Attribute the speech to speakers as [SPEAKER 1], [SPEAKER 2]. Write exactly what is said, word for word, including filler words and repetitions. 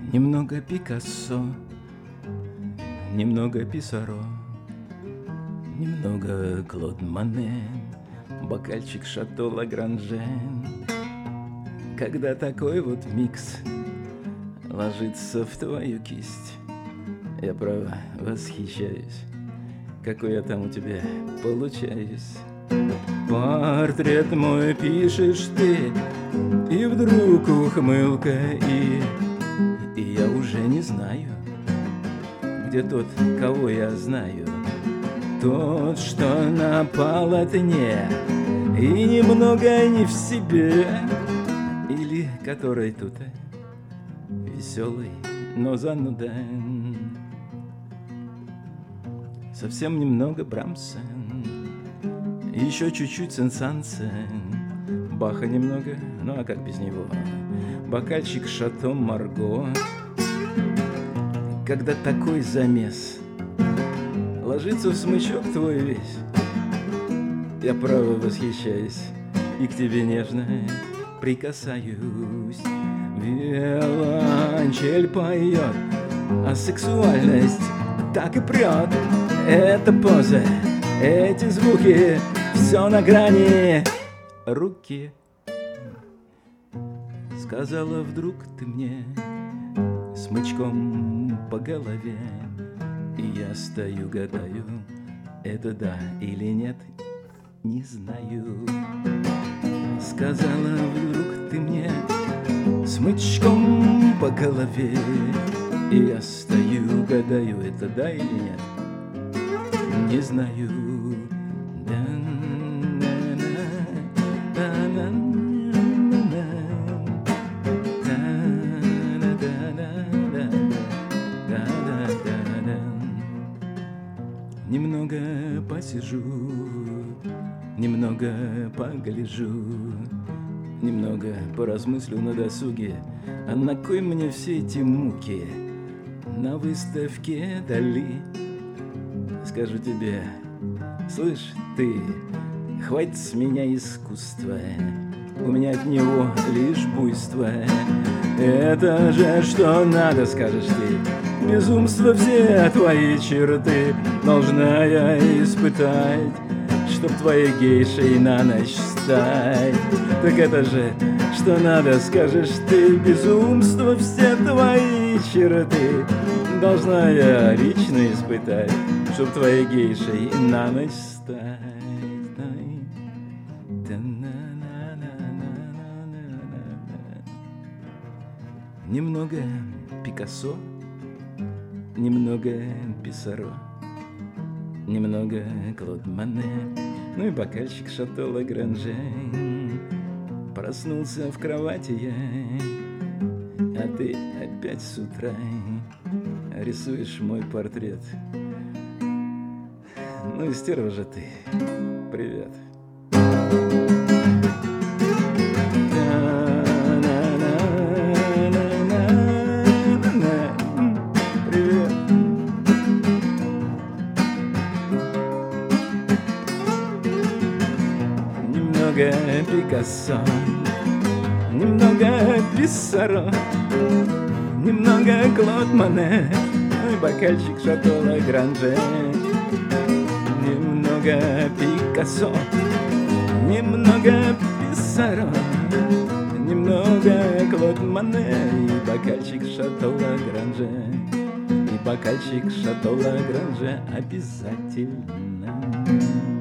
[SPEAKER 1] Немного Пикассо, немного Писаро, немного Клод Моне, бокальчик Шато Лагранжен. Когда такой вот микс ложится в твою кисть, я, право, восхищаюсь, какой я там у тебя получаюсь. Портрет мой пишешь ты, и вдруг ухмылка, и... И я уже не знаю, где тот, кого я знаю. Тот, что на полотне и немного не в себе, или который тут веселый, но зануда. Совсем немного Брамса, еще чуть-чуть Сен-Санса, Баха немного, ну а как без него? Бокальчик Шато Марго. Когда такой замес ложится в смычок твой весь, я, право, восхищаюсь и к тебе нежно прикасаюсь. Виолончель поет, а сексуальность так и прет. Эта поза, эти звуки, все на грани руки. Сказала вдруг ты мне смычком по голове, и я стою, гадаю, это да или нет, не знаю. Сказала вдруг ты мне смычком по голове, и я стою, гадаю, это да или нет, не знаю. Немного посижу, немного погляжу, немного поразмыслю на досуге. А на кой мне все эти муки на выставке Дали? Скажу тебе, слышь ты, хватит с меня искусства, у меня от него лишь буйство. Это же что надо, скажешь ты, безумство все твои черты должна я испытать, чтоб твоей гейшей на ночь стать. Так это же что надо, скажешь ты, безумство все твои черты должна я лично испытать, чтоб твоей гейшей на ночь стать. Немного Пикассо, немного Писаро, немного Клод Моне, ну и бокальчик Шато Лагранжен. Проснулся в кровати я, а ты опять с утра рисуешь мой портрет. Ну и стерва же ты. Привет. Немного Пикассо, немного Писаро, немного Клод Моне, ну и бокальчик Шато Лагранжен. Немного Пикассо, немного Писаро, немного Клод Моне и бокальчик Шато Лагранжен. И бокальчик Шато Лагранжен обязательно.